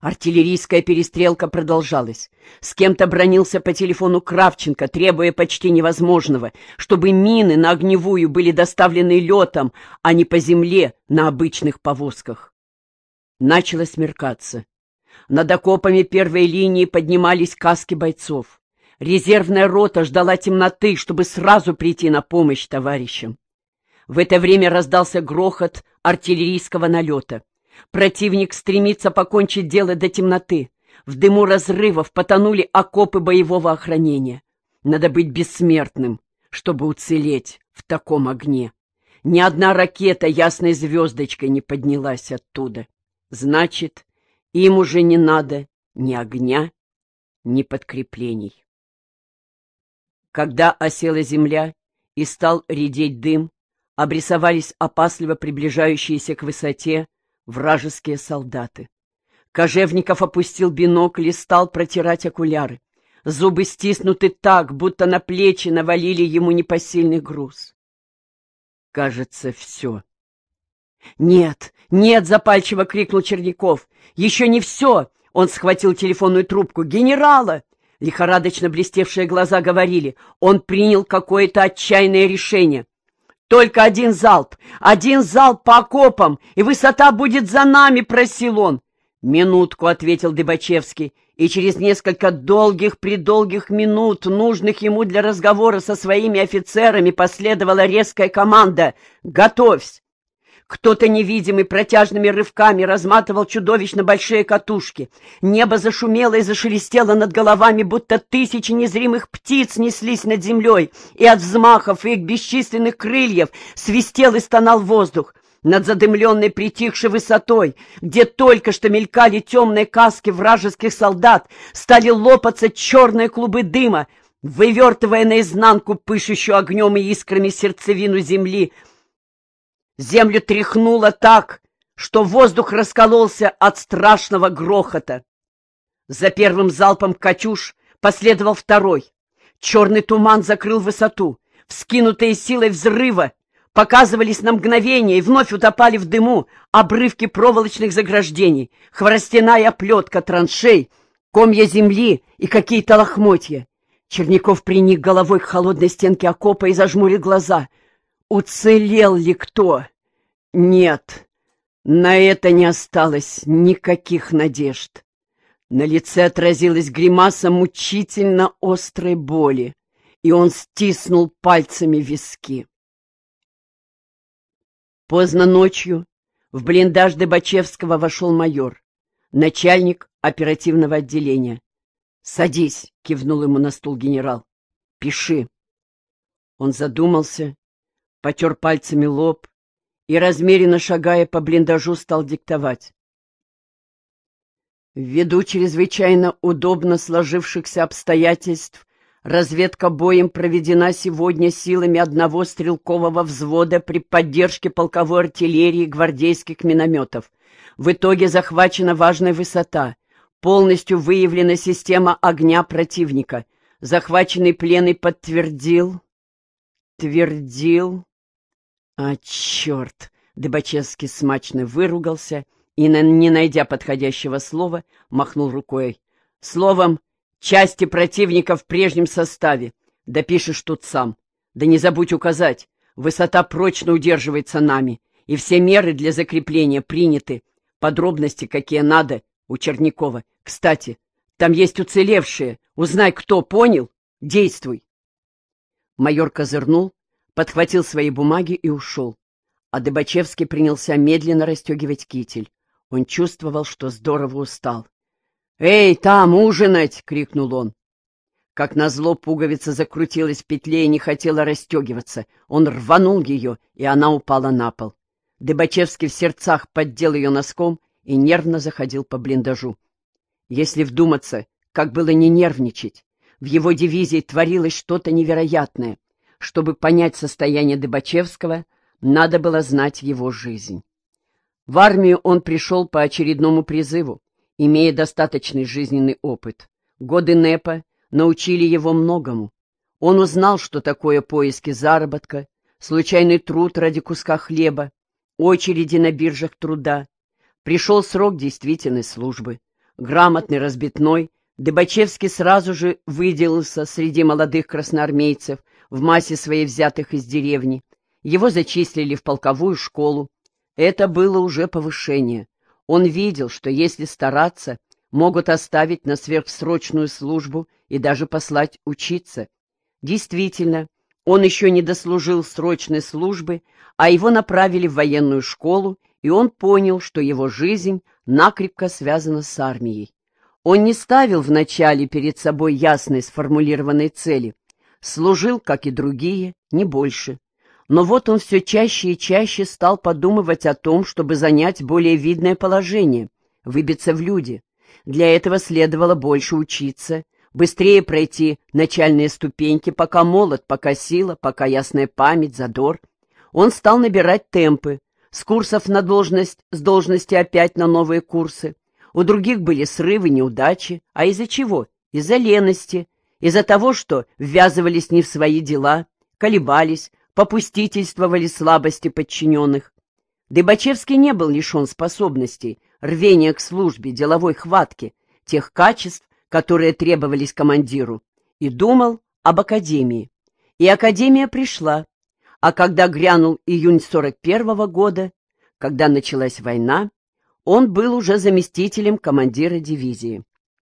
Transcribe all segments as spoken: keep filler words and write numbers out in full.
Артиллерийская перестрелка продолжалась. С кем-то бранился по телефону Кравченко, требуя почти невозможного, чтобы мины на огневую были доставлены летом, а не по земле на обычных повозках. Начало смеркаться. Над окопами первой линии поднимались каски бойцов. Резервная рота ждала темноты, чтобы сразу прийти на помощь товарищам. В это время раздался грохот артиллерийского налета. Противник стремится покончить дело до темноты. В дыму разрывов потонули окопы боевого охранения. Надо быть бессмертным, чтобы уцелеть в таком огне. Ни одна ракета ясной звездочкой не поднялась оттуда. Значит, им уже не надо ни огня, ни подкреплений. Когда осела земля и стал редеть дым, обрисовались опасливо приближающиеся к высоте вражеские солдаты. Кожевников опустил бинокль и стал протирать окуляры. Зубы стиснуты так, будто на плечи навалили ему непосильный груз. Кажется, все. «Нет, нет!» — запальчиво крикнул Черняков. «Еще не все!» — он схватил телефонную трубку. «Генерала!» — лихорадочно блестевшие глаза говорили. Он принял какое-то отчаянное решение. «Только один залп! Один залп по окопам, и высота будет за нами!» — просил он. «Минутку!» — ответил Дыбачевский, и через несколько долгих-предолгих минут, нужных ему для разговора со своими офицерами, последовала резкая команда «Готовься!». Кто-то невидимый протяжными рывками разматывал чудовищно большие катушки. Небо зашумело и зашелестело над головами, будто тысячи незримых птиц неслись над землей, и от взмахов их бесчисленных крыльев свистел и стонал воздух. Над задымленной притихшей высотой, где только что мелькали темные каски вражеских солдат, стали лопаться черные клубы дыма, вывертывая наизнанку пышущую огнем и искрами сердцевину земли. Землю тряхнуло так, что воздух раскололся от страшного грохота. За первым залпом «Катюш» последовал второй. Черный туман закрыл высоту. Вскинутые силой взрыва показывались на мгновение и вновь утопали в дыму обрывки проволочных заграждений, хворостяная оплетка траншей, комья земли и какие-то лохмотья. Черняков приник головой к холодной стенке окопа и зажмурил глаза. Уцелел ли кто? Нет, на это не осталось никаких надежд. На лице отразилась гримаса мучительно острой боли, и он стиснул пальцами виски. Поздно ночью в блиндаж Дыбачевского вошел майор, начальник оперативного отделения. «Садись», — кивнул ему на стул генерал. «Пиши». Он задумался, потер пальцами лоб и, размеренно шагая по блиндажу, стал диктовать. Ввиду чрезвычайно удобно сложившихся обстоятельств, разведка боем проведена сегодня силами одного стрелкового взвода при поддержке полковой артиллерии и гвардейских минометов. В итоге захвачена важная высота. Полностью выявлена система огня противника. Захваченный пленный подтвердил... Твердил... А, черт! Дыбачевский смачно выругался и, не найдя подходящего слова, махнул рукой. Словом, части противника в прежнем составе. Допишешь тут сам. Да не забудь указать, высота прочно удерживается нами, и все меры для закрепления приняты. Подробности, какие надо, у Чернякова. Кстати, там есть уцелевшие. Узнай, кто, понял? Действуй. Майор козырнул, подхватил свои бумаги и ушел. А Дыбачевский принялся медленно расстегивать китель. Он чувствовал, что здорово устал. «Эй, там, ужинать!» — крикнул он. Как назло, пуговица закрутилась в петле и не хотела расстегиваться. Он рванул ее, и она упала на пол. Дыбачевский в сердцах поддел ее носком и нервно заходил по блиндажу. Если вдуматься, как было не нервничать, в его дивизии творилось что-то невероятное. Чтобы понять состояние Дыбачевского, надо было знать его жизнь. В армию он пришел по очередному призыву, имея достаточный жизненный опыт. Годы НЭПа научили его многому. Он узнал, что такое поиски заработка, случайный труд ради куска хлеба, очереди на биржах труда. Пришел срок действительной службы. Грамотный, разбитной, Дыбачевский сразу же выделился среди молодых красноармейцев, в массе своей взятых из деревни. Его зачислили в полковую школу. Это было уже повышение. Он видел, что если стараться, могут оставить на сверхсрочную службу и даже послать учиться. Действительно, он еще не дослужил срочной службы, а его направили в военную школу, и он понял, что его жизнь накрепко связана с армией. Он не ставил вначале перед собой ясной сформулированной цели. Служил, как и другие, не больше. Но вот он все чаще и чаще стал подумывать о том, чтобы занять более видное положение, выбиться в люди. Для этого следовало больше учиться, быстрее пройти начальные ступеньки, пока молод, пока сила, пока ясная память, задор. Он стал набирать темпы, с курсов на должность, с должности опять на новые курсы. У других были срывы, неудачи. А из-за чего? Из-за лености, из-за того, что ввязывались не в свои дела, колебались, попустительствовали слабости подчиненных. Дыбачевский не был лишен способностей, рвения к службе, деловой хватки, тех качеств, которые требовались командиру, и думал об академии. И академия пришла. А когда грянул июнь сорок первого года, когда началась война, он был уже заместителем командира дивизии.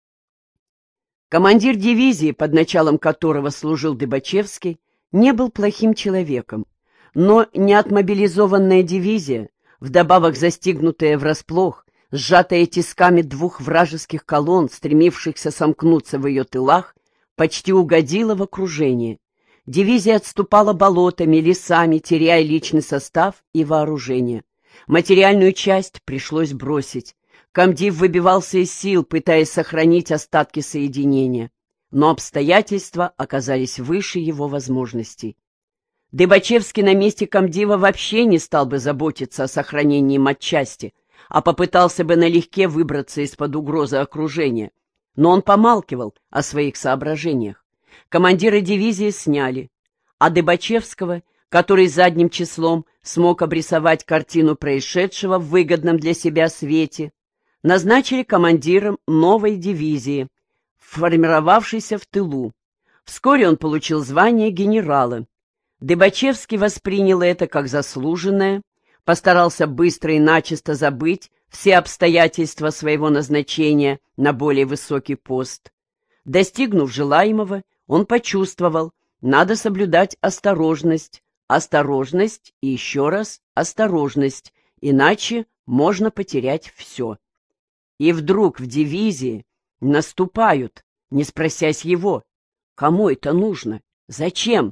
Командир дивизии, под началом которого служил Дыбачевский, не был плохим человеком, но неотмобилизованная дивизия, вдобавок застигнутая врасплох, сжатая тисками двух вражеских колонн, стремившихся сомкнуться в ее тылах, почти угодила в окружение. Дивизия отступала болотами, лесами, теряя личный состав и вооружение. Материальную часть пришлось бросить. Комдив выбивался из сил, пытаясь сохранить остатки соединения, но обстоятельства оказались выше его возможностей. Дыбачевский на месте комдива вообще не стал бы заботиться о сохранении матчасти, а попытался бы налегке выбраться из-под угрозы окружения. Но он помалкивал о своих соображениях. Командира дивизии сняли, а Дыбачевского, который задним числом смог обрисовать картину происшедшего в выгодном для себя свете, назначили командиром новой дивизии, формировавшейся в тылу. Вскоре он получил звание генерала. Дыбачевский воспринял это как заслуженное, постарался быстро и начисто забыть все обстоятельства своего назначения на более высокий пост. Достигнув желаемого, он почувствовал, надо соблюдать осторожность, осторожность и еще раз осторожность, иначе можно потерять все. И вдруг в дивизии наступают, не спросясь его. Кому это нужно? Зачем?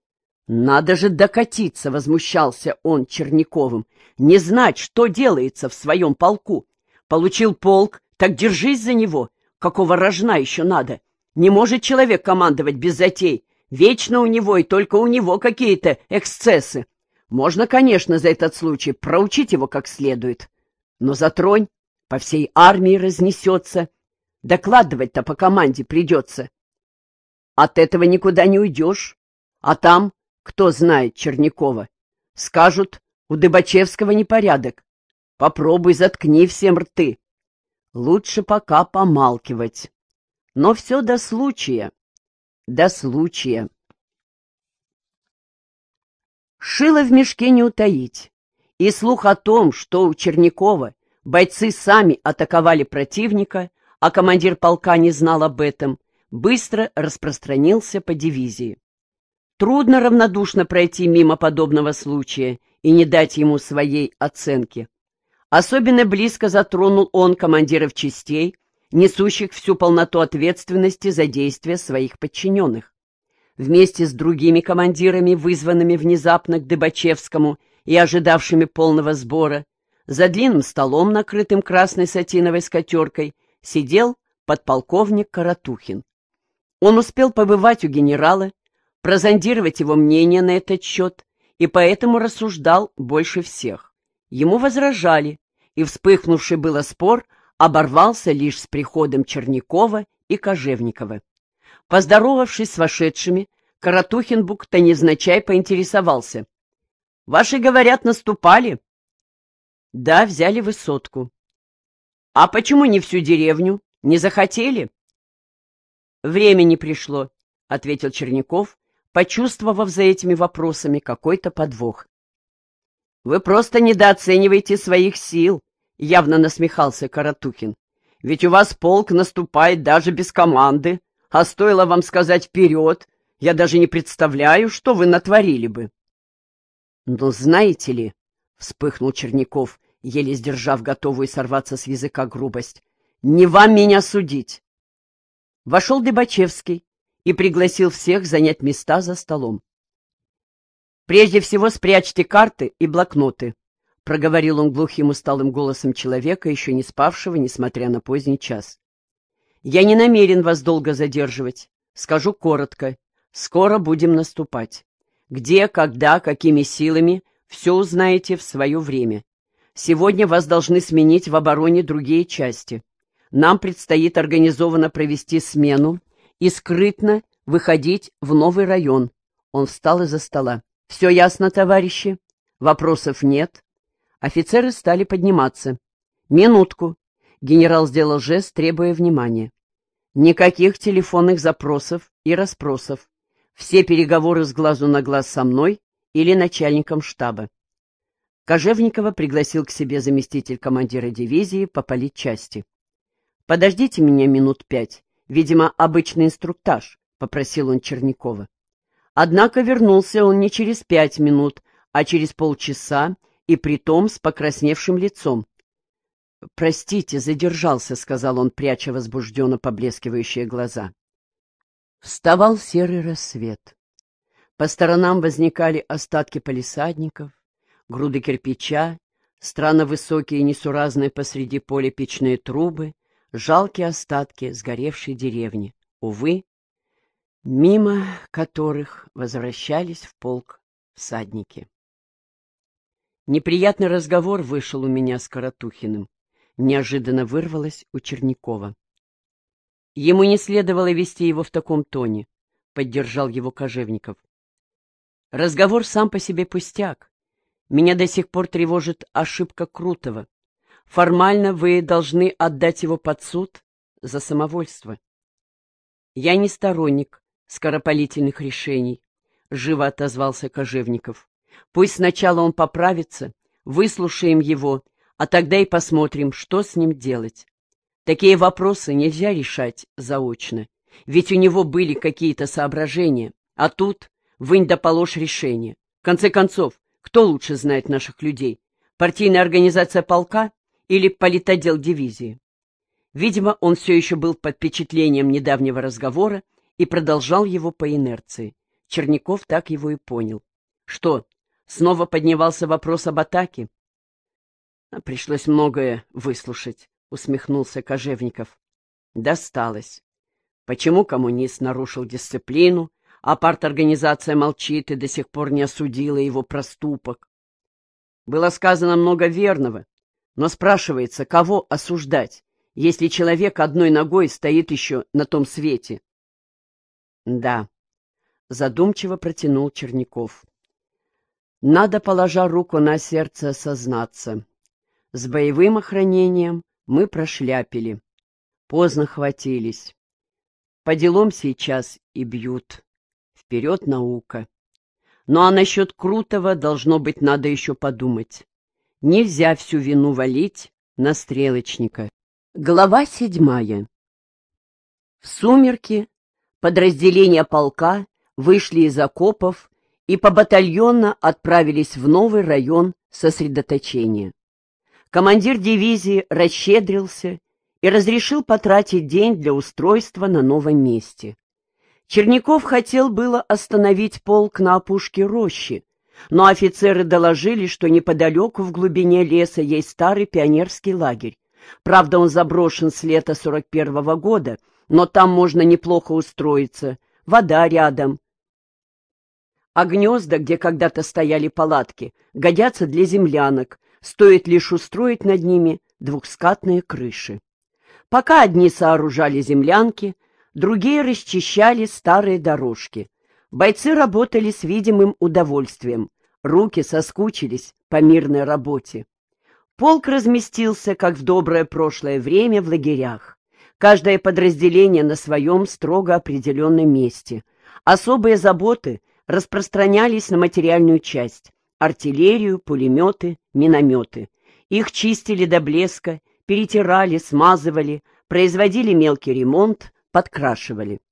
«Надо же докатиться!» — возмущался он Черняковым. «Не знать, что делается в своем полку. Получил полк, так держись за него. Какого рожна еще надо? Не может человек командовать без затей. Вечно у него и только у него какие-то эксцессы. Можно, конечно, за этот случай проучить его как следует. Но затронь, по всей армии разнесется. Докладывать-то по команде придется. От этого никуда не уйдешь. А там, кто знает Чернякова, скажут, у Дыбачевского непорядок. Попробуй заткни всем рты. Лучше пока помалкивать. Но все до случая. До случая. Шило в мешке не утаить. И слух о том, что у Чернякова бойцы сами атаковали противника, а командир полка не знал об этом, быстро распространился по дивизии. Трудно равнодушно пройти мимо подобного случая и не дать ему своей оценки. Особенно близко затронул он командиров частей, несущих всю полноту ответственности за действия своих подчиненных. Вместе с другими командирами, вызванными внезапно к Дыбачевскому и ожидавшими полного сбора, за длинным столом, накрытым красной сатиновой скатеркой, сидел подполковник Каратухин. Он успел побывать у генерала, прозондировать его мнение на этот счет, и поэтому рассуждал больше всех. Ему возражали, и вспыхнувший было спор оборвался лишь с приходом Чернякова и Кожевникова. Поздоровавшись с вошедшими, Каратухин будто невзначай поинтересовался. «Ваши, говорят, наступали?» «Да, взяли высотку». А почему не всю деревню? Не захотели? Время не пришло, — ответил Черняков, почувствовав за этими вопросами какой-то подвох. Вы просто недооцениваете своих сил, — явно насмехался Каратухин. Ведь у вас полк наступает даже без команды, а стоило вам сказать «вперед», я даже не представляю, что вы натворили бы. Ну, знаете ли, — вспыхнул Черняков, еле сдержав готовую сорваться с языка грубость, — не вам меня судить. Вошел Дыбачевский и пригласил всех занять места за столом. «Прежде всего спрячьте карты и блокноты», — проговорил он глухим усталым голосом человека, еще не спавшего, несмотря на поздний час. «Я не намерен вас долго задерживать. Скажу коротко. Скоро будем наступать. Где, когда, какими силами — все узнаете в свое время. Сегодня вас должны сменить в обороне другие части. Нам предстоит организованно провести смену и скрытно выходить в новый район». Он встал из-за стола. «Все ясно, товарищи? Вопросов нет?» Офицеры стали подниматься. «Минутку!» — генерал сделал жест, требуя внимания. «Никаких телефонных запросов и расспросов. Все переговоры с глазу на глаз со мной или начальником штаба». Кожевникова пригласил к себе заместитель командира дивизии по политчасти. «Подождите меня минут пять. Видимо, обычный инструктаж», — попросил он Чернякова. Однако вернулся он не через пять минут, а через полчаса, и притом с покрасневшим лицом. «Простите, задержался», — сказал он, пряча возбужденно поблескивающие глаза. Вставал серый рассвет. По сторонам возникали остатки палисадников, груды кирпича, странно высокие и несуразные посреди поля печные трубы, жалкие остатки сгоревшей деревни, увы, мимо которых возвращались в полк всадники. Неприятный разговор вышел у меня с Каратухиным. Неожиданно вырвалось у Чернякова. Ему не следовало вести его в таком тоне, — поддержал его Кожевников. Разговор сам по себе пустяк. Меня до сих пор тревожит ошибка Крутого. Формально вы должны отдать его под суд за самовольство. Я не сторонник скоропалительных решений, — живо отозвался Кожевников. Пусть сначала он поправится, выслушаем его, а тогда и посмотрим, что с ним делать. Такие вопросы нельзя решать заочно, ведь у него были какие-то соображения, а тут вынь да положь решение. В конце концов, кто лучше знает наших людей? Партийная организация полка или политотдел дивизии? Видимо, он все еще был под впечатлением недавнего разговора и продолжал его по инерции. Черняков так его и понял. Что, снова поднимался вопрос об атаке? Пришлось многое выслушать, усмехнулся Кожевников. Досталось. Почему коммунист нарушил дисциплину, а парторганизация молчит и до сих пор не осудила его проступок? Было сказано много верного, но спрашивается, кого осуждать, если человек одной ногой стоит еще на том свете? Да, задумчиво протянул Черняков. Надо, положа руку на сердце, сознаться. С боевым охранением мы прошляпили. Поздно хватились. По делам сейчас и бьют. Вперед наука. Ну а насчет Крутого, должно быть, надо еще подумать. Нельзя всю вину валить на стрелочника. Глава седьмая. В сумерки подразделения полка вышли из окопов и побатальонно отправились в новый район сосредоточения. Командир дивизии расщедрился и разрешил потратить день для устройства на новом месте. Черняков хотел было остановить полк на опушке рощи, но офицеры доложили, что неподалеку в глубине леса есть старый пионерский лагерь. Правда, он заброшен с лета сорок первого года, но там можно неплохо устроиться, вода рядом. А гнезда, где когда-то стояли палатки, годятся для землянок, стоит лишь устроить над ними двухскатные крыши. Пока одни сооружали землянки, другие расчищали старые дорожки. Бойцы работали с видимым удовольствием, руки соскучились по мирной работе. Полк разместился, как в доброе прошлое время, в лагерях. Каждое подразделение на своем строго определенном месте. Особые заботы распространялись на материальную часть — артиллерию, пулеметы, минометы. Их чистили до блеска, перетирали, смазывали, производили мелкий ремонт, подкрашивали.